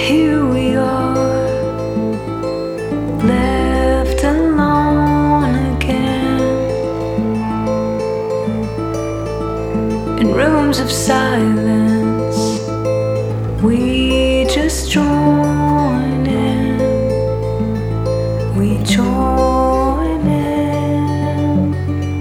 here we are, left alone again, in rooms of silence. We just join in, we join in.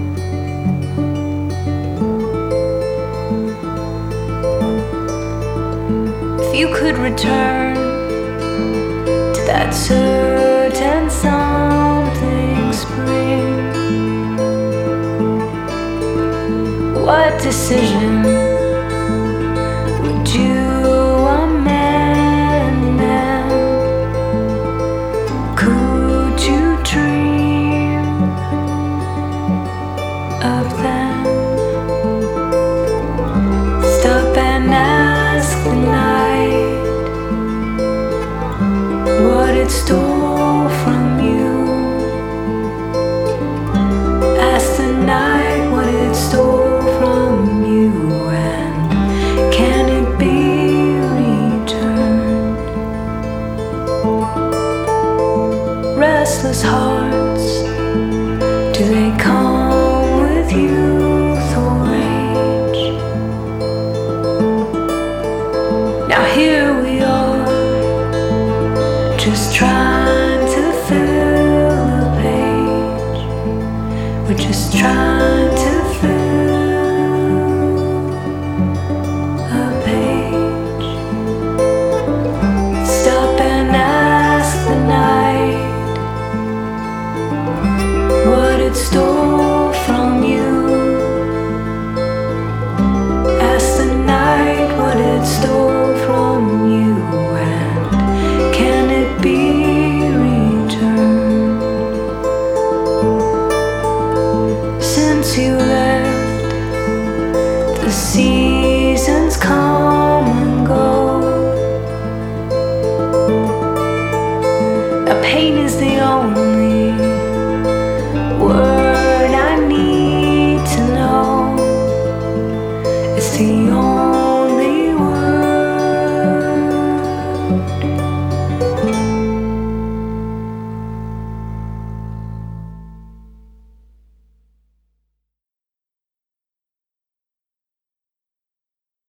If you could return to that certain something spring, what decision would you amend then? Could you dream of them? Stop and ask the night what it stole from you. Ask the night what it stole from you, and can it be returned? Restless hearts, do they come with youth or age? Now here we are, just trying